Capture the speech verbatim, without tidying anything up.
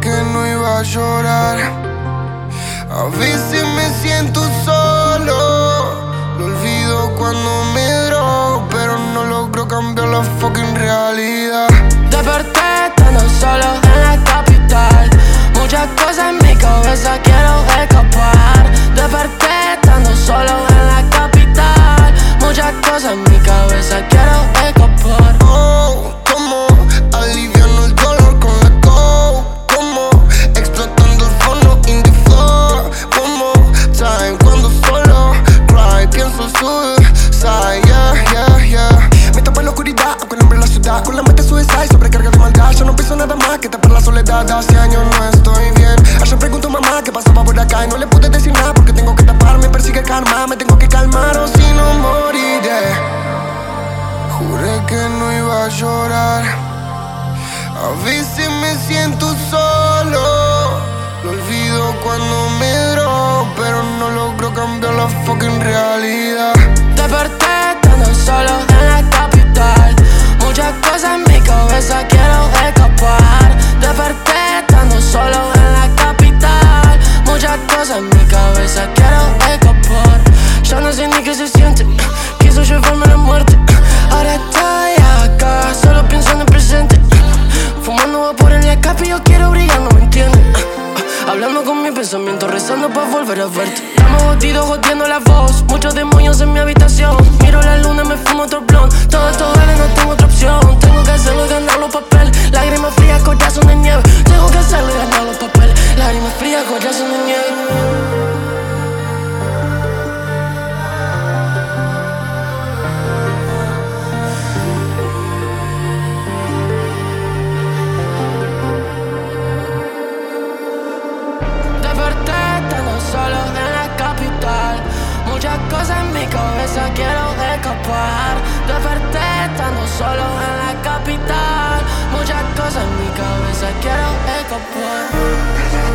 que no iba a llorar. A veces me siento solo, lo olvido cuando me drogo, pero no logro cambiar la fucking realidad. Desperté estando solo en la capital, muchas cosas en mi cabeza quiero escapar. Desperté estando solo en la capital, muchas cosas en mi cabeza quiero escapar. Oh, como aliviando el dolor con la go, como explotando el fondo in the floor, como time cuando solo cry, pienso suicide, yeah, yeah, yeah. Me tapo en la oscuridad, aunque nombre la ciudad, con la mente suicide, sobrecarga de maldad. Yo no pienso nada más que tapar la soledad. Hace años no estoy bien. Ayer pregunto a mamá qué pasaba por acá y no le pude decir nada porque tengo que tapar, me persigue el karma, me tengo que calmar o si no moriré. Juré que no iba a llorar. A veces me siento solo, lo olvido cuando me drogo, pero no logro cambiar la fucking realidad. Desperté estando solo en la capital, muchas cosas en mi cabeza quiero escapar. Desperté estando solo en la capital, muchas cosas en mi cabeza quiero escapar. Ya no sé ni qué se siente, quiso llevarme a la muerte. Ahora estoy acá, solo pienso en el presente. Fumando vapor en la capa y yo quiero brillar, no me entiendes. Hablando con mi pensamiento, rezando pa' volver a verte. Estamos jodidos, jodiendo la voz, muchos demonios en mi habitación. Miro la luna, me fumo otro blunt. Todo esto vale, no tengo otra opción. Tengo que hacerlo y ganar los papeles. Lágrimas frías, corazón de nieve. Tengo que hacerlo y ganar los papeles. Lágrimas frías, corazón de nieve. Solo en la capital, muchas cosas en mi cabeza quiero escapar. Desperté estando solo en la capital, muchas cosas en mi cabeza quiero escapar.